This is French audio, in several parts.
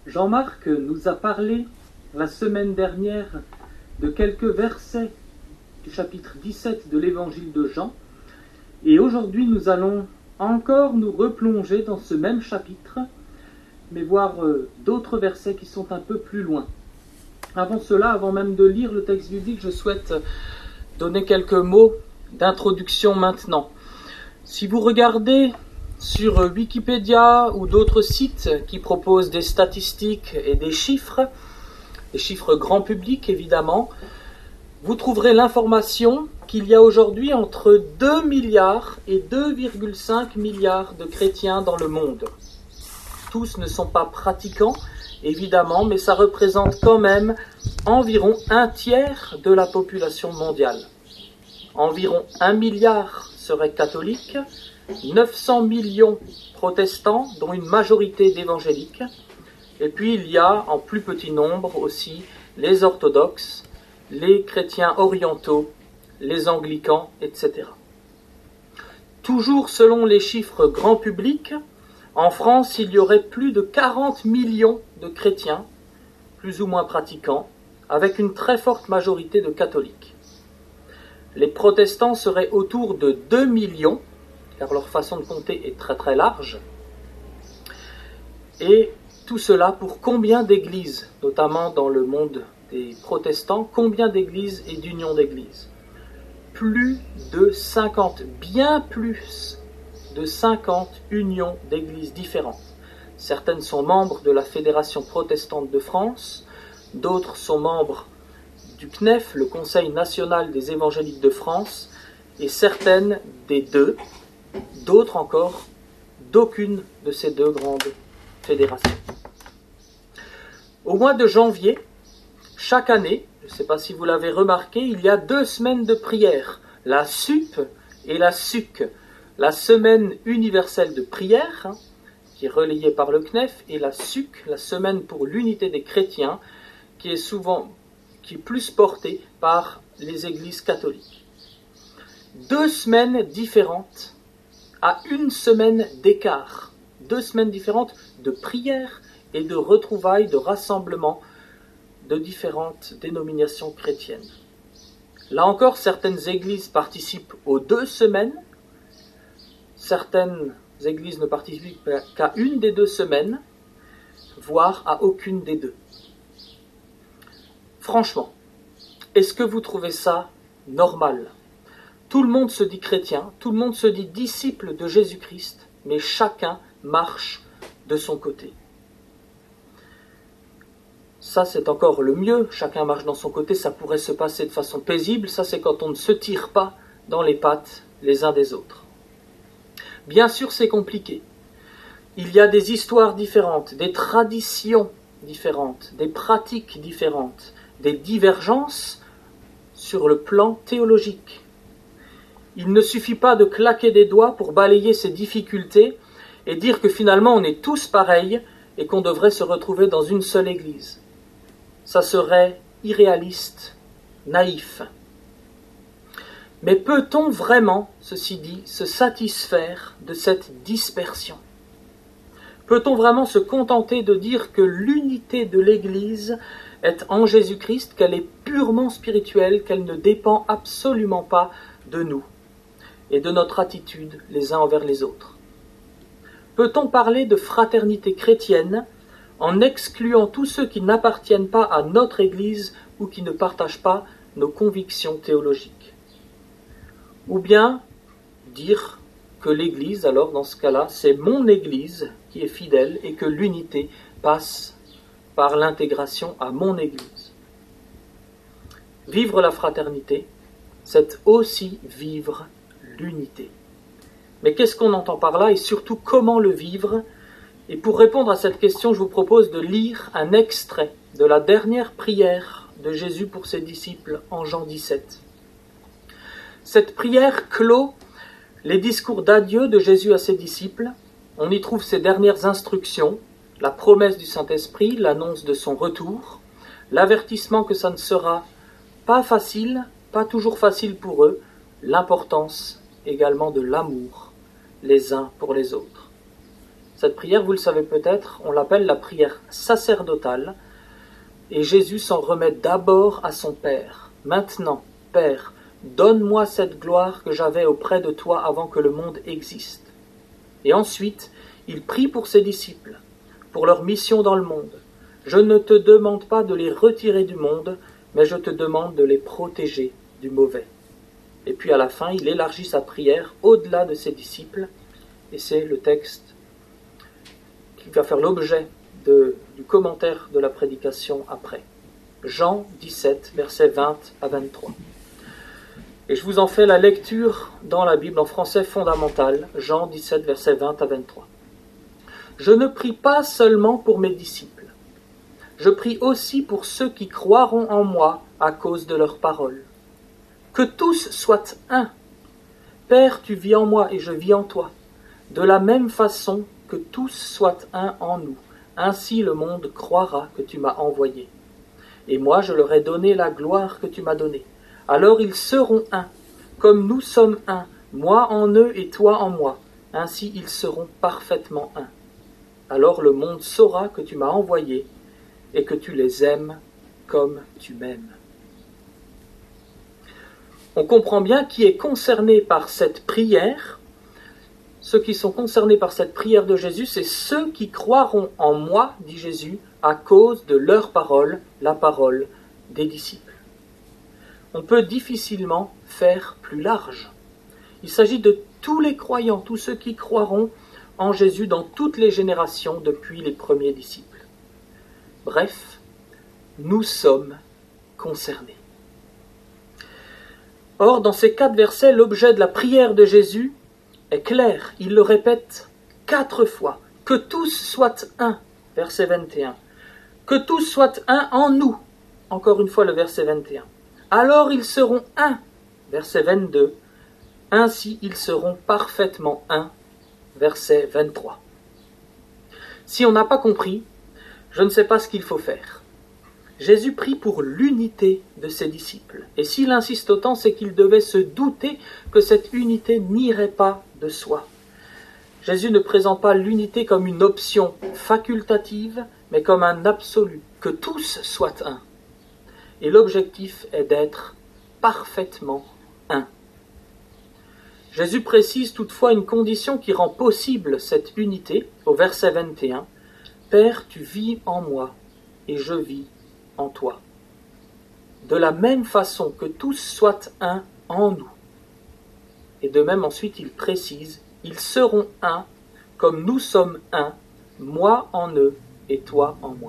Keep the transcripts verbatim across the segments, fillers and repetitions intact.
Jean-Marc nous a parlé la semaine dernière de quelques versets du chapitre dix-sept de l'évangile de Jean, et aujourd'hui nous allons encore nous replonger dans ce même chapitre, mais voir euh, d'autres versets qui sont un peu plus loin. Avant cela, avant même de lire le texte biblique, je souhaite donner quelques mots d'introduction maintenant. Si vous regardez sur Wikipédia ou d'autres sites qui proposent des statistiques et des chiffres, des chiffres grand public évidemment, vous trouverez l'information qu'il y a aujourd'hui entre deux milliards et deux virgule cinq milliards de chrétiens dans le monde. Tous ne sont pas pratiquants, évidemment, mais ça représente quand même environ un tiers de la population mondiale. Environ un milliard seraient catholiques, neuf cents millions protestants, dont une majorité d'évangéliques, et puis il y a en plus petit nombre aussi les orthodoxes, les chrétiens orientaux, les anglicans, et cetera. Toujours selon les chiffres grand public, en France, il y aurait plus de quarante millions de chrétiens, plus ou moins pratiquants, avec une très forte majorité de catholiques. Les protestants seraient autour de deux millions, car leur façon de compter est très très large. Et tout cela pour combien d'églises, notamment dans le monde des protestants, combien d'églises et d'unions d'églises? Plus de cinquante, bien plus de cinquante unions d'églises différentes. Certaines sont membres de la Fédération protestante de France, d'autres sont membres du C N E F, le Conseil national des évangéliques de France, et certaines des deux, d'autres encore d'aucune de ces deux grandes fédérations. Au mois de janvier, chaque année, je ne sais pas si vous l'avez remarqué, il y a deux semaines de prière, la S U P et la S U C, la semaine universelle de prière, hein, qui est relayée par le C N E F, et la S U C, la semaine pour l'unité des chrétiens, qui est souvent, qui est plus portée par les églises catholiques. Deux semaines différentes, à une semaine d'écart, deux semaines différentes de prière et de retrouvailles, de rassemblements de différentes dénominations chrétiennes. Là encore, certaines églises participent aux deux semaines, certaines églises ne participent qu'à une des deux semaines, voire à aucune des deux. Franchement, est-ce que vous trouvez ça normal ? Tout le monde se dit chrétien, tout le monde se dit disciple de Jésus-Christ, mais chacun marche de son côté. Ça, c'est encore le mieux, chacun marche dans son côté, ça pourrait se passer de façon paisible, ça c'est quand on ne se tire pas dans les pattes les uns des autres. Bien sûr, c'est compliqué. Il y a des histoires différentes, des traditions différentes, des pratiques différentes, des divergences sur le plan théologique. Il ne suffit pas de claquer des doigts pour balayer ces difficultés et dire que finalement on est tous pareils et qu'on devrait se retrouver dans une seule église. Ça serait irréaliste, naïf. Mais peut-on vraiment, ceci dit, se satisfaire de cette dispersion ? Peut-on vraiment se contenter de dire que l'unité de l'Église est en Jésus-Christ, qu'elle est purement spirituelle, qu'elle ne dépend absolument pas de nous et de notre attitude les uns envers les autres? Peut-on parler de fraternité chrétienne en excluant tous ceux qui n'appartiennent pas à notre Église ou qui ne partagent pas nos convictions théologiques? Ou bien dire que l'Église, alors dans ce cas-là, c'est mon Église qui est fidèle et que l'unité passe par l'intégration à mon Église. Vivre la fraternité, c'est aussi vivre l'unité. Mais qu'est-ce qu'on entend par là et surtout comment le vivre? Et pour répondre à cette question, je vous propose de lire un extrait de la dernière prière de Jésus pour ses disciples en Jean dix-sept. Cette prière clôt les discours d'adieu de Jésus à ses disciples. On y trouve ses dernières instructions, la promesse du Saint-Esprit, l'annonce de son retour, l'avertissement que ça ne sera pas facile, pas toujours facile pour eux, l'importance également de l'amour les uns pour les autres. Cette prière, vous le savez peut-être, on l'appelle la prière sacerdotale, et Jésus s'en remet d'abord à son Père. Maintenant, Père, donne-moi cette gloire que j'avais auprès de toi avant que le monde existe. Et ensuite, il prie pour ses disciples, pour leur mission dans le monde. Je ne te demande pas de les retirer du monde, mais je te demande de les protéger du mauvais. Et puis à la fin, il élargit sa prière au-delà de ses disciples, et c'est le texte qui va faire l'objet de, du commentaire de la prédication après. Jean dix-sept, versets vingt à vingt-trois. Et je vous en fais la lecture dans la Bible en français fondamental, Jean dix-sept, versets vingt à vingt-trois. Je ne prie pas seulement pour mes disciples, je prie aussi pour ceux qui croiront en moi à cause de leurs paroles. Que tous soient un. Père, tu vis en moi et je vis en toi. De la même façon que tous soient un en nous. Ainsi le monde croira que tu m'as envoyé. Et moi je leur ai donné la gloire que tu m'as donnée. Alors ils seront un, comme nous sommes un, moi en eux et toi en moi. Ainsi ils seront parfaitement un. Alors le monde saura que tu m'as envoyé et que tu les aimes comme tu m'aimes. On comprend bien qui est concerné par cette prière. Ceux qui sont concernés par cette prière de Jésus, c'est ceux qui croiront en moi, dit Jésus, à cause de leur parole, la parole des disciples. On peut difficilement faire plus large. Il s'agit de tous les croyants, tous ceux qui croiront en Jésus dans toutes les générations depuis les premiers disciples. Bref, nous sommes concernés. Or, dans ces quatre versets, l'objet de la prière de Jésus est clair. Il le répète quatre fois. Que tous soient un, verset vingt et un. Que tous soient un en nous, encore une fois le verset vingt et un. Alors ils seront un, verset vingt-deux. Ainsi ils seront parfaitement un, verset vingt-trois. Si on n'a pas compris, je ne sais pas ce qu'il faut faire. Jésus prie pour l'unité de ses disciples. Et s'il insiste autant, c'est qu'il devait se douter que cette unité n'irait pas de soi. Jésus ne présente pas l'unité comme une option facultative, mais comme un absolu, que tous soient un. Et l'objectif est d'être parfaitement un. Jésus précise toutefois une condition qui rend possible cette unité, au verset vingt et un. « Père, tu vis en moi, et je vis en toi. De la même façon que tous soient un en nous. » Et de même ensuite il précise, « Ils seront un, comme nous sommes un, moi en eux et toi en moi. »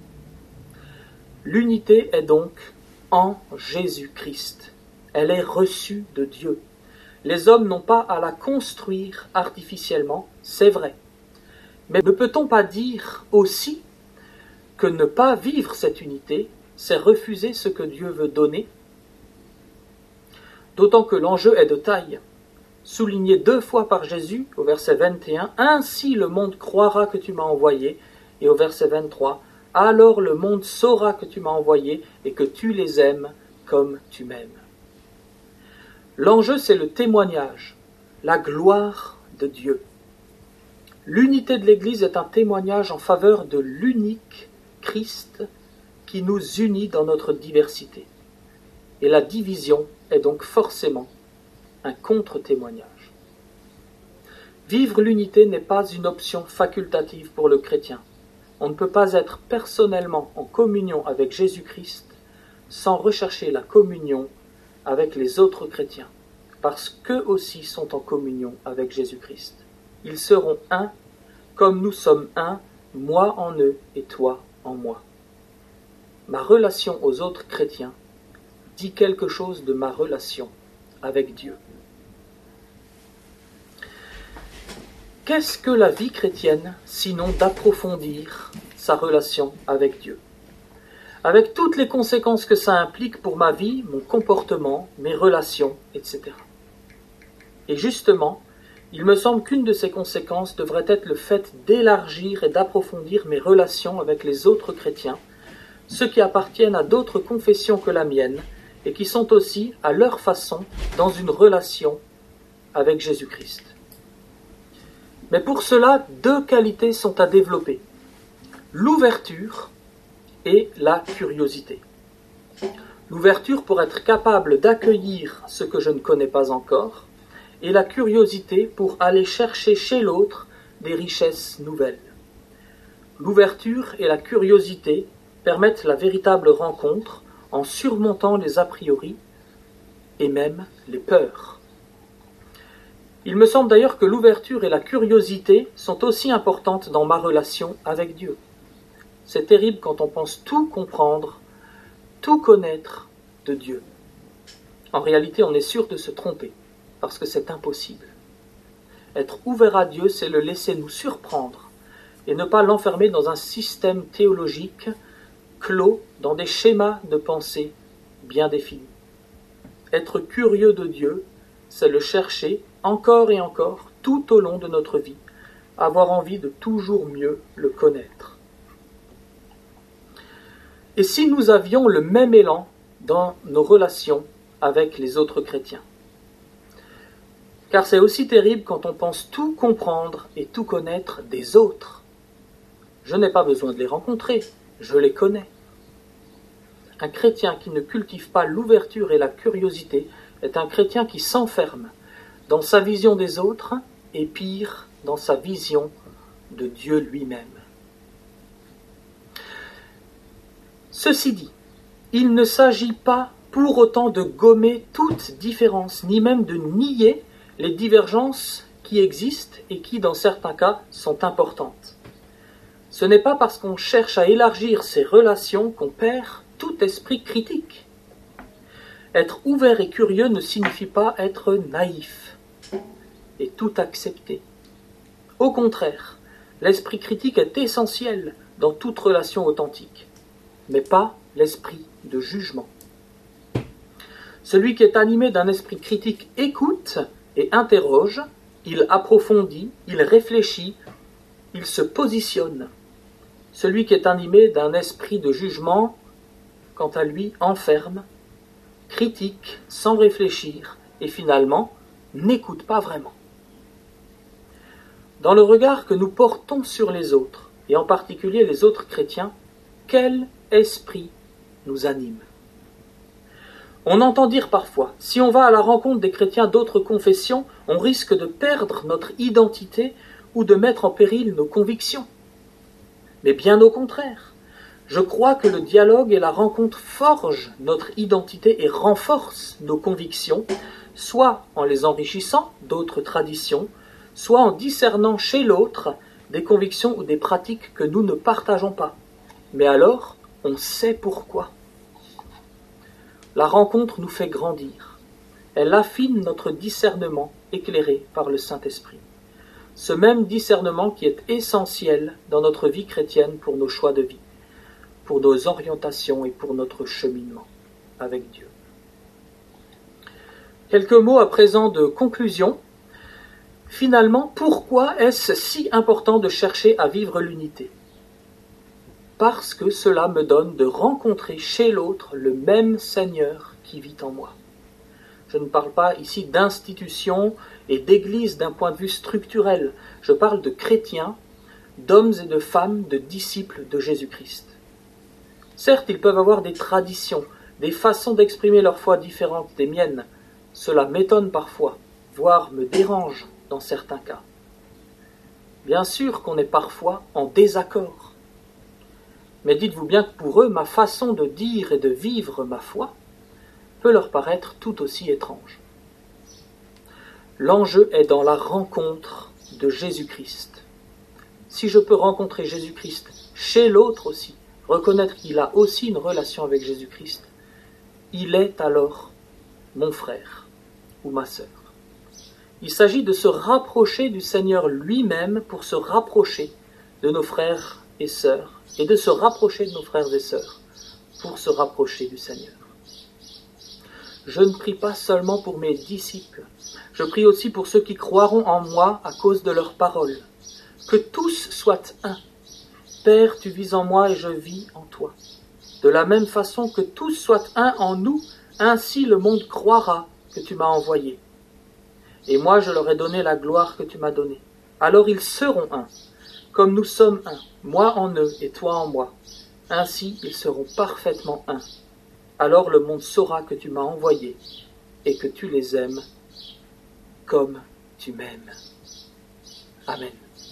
L'unité est donc en Jésus-Christ. Elle est reçue de Dieu. Les hommes n'ont pas à la construire artificiellement, c'est vrai. Mais ne peut-on pas dire aussi que ne pas vivre cette unité, c'est refuser ce que Dieu veut donner? D'autant que l'enjeu est de taille. Souligné deux fois par Jésus au verset vingt et un, « Ainsi le monde croira que tu m'as envoyé » et au verset vingt-trois, « Alors le monde saura que tu m'as envoyé et que tu les aimes comme tu m'aimes. » L'enjeu, c'est le témoignage, la gloire de Dieu. L'unité de l'Église est un témoignage en faveur de l'unique Christ qui nous unit dans notre diversité. Et la division est donc forcément un contre-témoignage. Vivre l'unité n'est pas une option facultative pour le chrétien. On ne peut pas être personnellement en communion avec Jésus-Christ sans rechercher la communion avec les autres chrétiens, parce qu'eux aussi sont en communion avec Jésus-Christ. Ils seront un, comme nous sommes un, moi en eux et toi en moi. Ma relation aux autres chrétiens dit quelque chose de ma relation avec Dieu. Qu'est-ce que la vie chrétienne, sinon d'approfondir sa relation avec Dieu, avec toutes les conséquences que ça implique pour ma vie, mon comportement, mes relations, et cetera. Et justement, il me semble qu'une de ces conséquences devrait être le fait d'élargir et d'approfondir mes relations avec les autres chrétiens, ceux qui appartiennent à d'autres confessions que la mienne, et qui sont aussi, à leur façon, dans une relation avec Jésus-Christ. Mais pour cela, deux qualités sont à développer. L'ouverture et la curiosité. L'ouverture pour être capable d'accueillir ce que je ne connais pas encore, et la curiosité pour aller chercher chez l'autre des richesses nouvelles. L'ouverture et la curiosité permettent la véritable rencontre en surmontant les a priori et même les peurs. Il me semble d'ailleurs que l'ouverture et la curiosité sont aussi importantes dans ma relation avec Dieu. C'est terrible quand on pense tout comprendre, tout connaître de Dieu. En réalité, on est sûr de se tromper, parce que c'est impossible. Être ouvert à Dieu, c'est le laisser nous surprendre, et ne pas l'enfermer dans un système théologique clos dans des schémas de pensée bien définis. Être curieux de Dieu, c'est le chercher encore et encore tout au long de notre vie, avoir envie de toujours mieux le connaître. Et si nous avions le même élan dans nos relations avec les autres chrétiens? Car c'est aussi terrible quand on pense tout comprendre et tout connaître des autres. Je n'ai pas besoin de les rencontrer, je les connais. Un chrétien qui ne cultive pas l'ouverture et la curiosité est un chrétien qui s'enferme dans sa vision des autres et pire, dans sa vision de Dieu lui-même. Ceci dit, il ne s'agit pas pour autant de gommer toute différence, ni même de nier les divergences qui existent et qui, dans certains cas, sont importantes. Ce n'est pas parce qu'on cherche à élargir ses relations qu'on perd tout esprit critique. Être ouvert et curieux ne signifie pas être naïf et tout accepter. Au contraire, l'esprit critique est essentiel dans toute relation authentique, mais pas l'esprit de jugement. Celui qui est animé d'un esprit critique écoute et interroge, il approfondit, il réfléchit, il se positionne. Celui qui est animé d'un esprit de jugement, quant à lui, enferme, critique sans réfléchir et finalement n'écoute pas vraiment. Dans le regard que nous portons sur les autres, et en particulier les autres chrétiens, quel esprit nous anime? On entend dire parfois, si on va à la rencontre des chrétiens d'autres confessions, on risque de perdre notre identité ou de mettre en péril nos convictions. Mais bien au contraire, je crois que le dialogue et la rencontre forgent notre identité et renforcent nos convictions, soit en les enrichissant d'autres traditions, soit en discernant chez l'autre des convictions ou des pratiques que nous ne partageons pas. Mais alors, on sait pourquoi. La rencontre nous fait grandir. Elle affine notre discernement éclairé par le Saint-Esprit. Ce même discernement qui est essentiel dans notre vie chrétienne pour nos choix de vie, pour nos orientations et pour notre cheminement avec Dieu. Quelques mots à présent de conclusion. Finalement, pourquoi est-ce si important de chercher à vivre l'unité? Parce que cela me donne de rencontrer chez l'autre le même Seigneur qui vit en moi. Je ne parle pas ici d'institution et d'église d'un point de vue structurel. Je parle de chrétiens, d'hommes et de femmes, de disciples de Jésus-Christ. Certes, ils peuvent avoir des traditions, des façons d'exprimer leur foi différentes des miennes. Cela m'étonne parfois, voire me dérange dans certains cas. Bien sûr qu'on est parfois en désaccord. Mais dites-vous bien que pour eux, ma façon de dire et de vivre ma foi peut leur paraître tout aussi étrange. L'enjeu est dans la rencontre de Jésus-Christ. Si je peux rencontrer Jésus-Christ chez l'autre aussi, reconnaître qu'il a aussi une relation avec Jésus-Christ, il est alors mon frère ou ma sœur. Il s'agit de se rapprocher du Seigneur lui-même pour se rapprocher de nos frères et sœurs, et de se rapprocher de nos frères et sœurs pour se rapprocher du Seigneur. Je ne prie pas seulement pour mes disciples, je prie aussi pour ceux qui croiront en moi à cause de leurs paroles. Que tous soient un. Père, tu vis en moi et je vis en toi. De la même façon que tous soient un en nous, ainsi le monde croira que tu m'as envoyé. Et moi je leur ai donné la gloire que tu m'as donnée, Alors ils seront un, comme nous sommes un, moi en eux et toi en moi. Ainsi ils seront parfaitement un. Alors le monde saura que tu m'as envoyé et que tu les aimes comme tu m'aimes. Amen.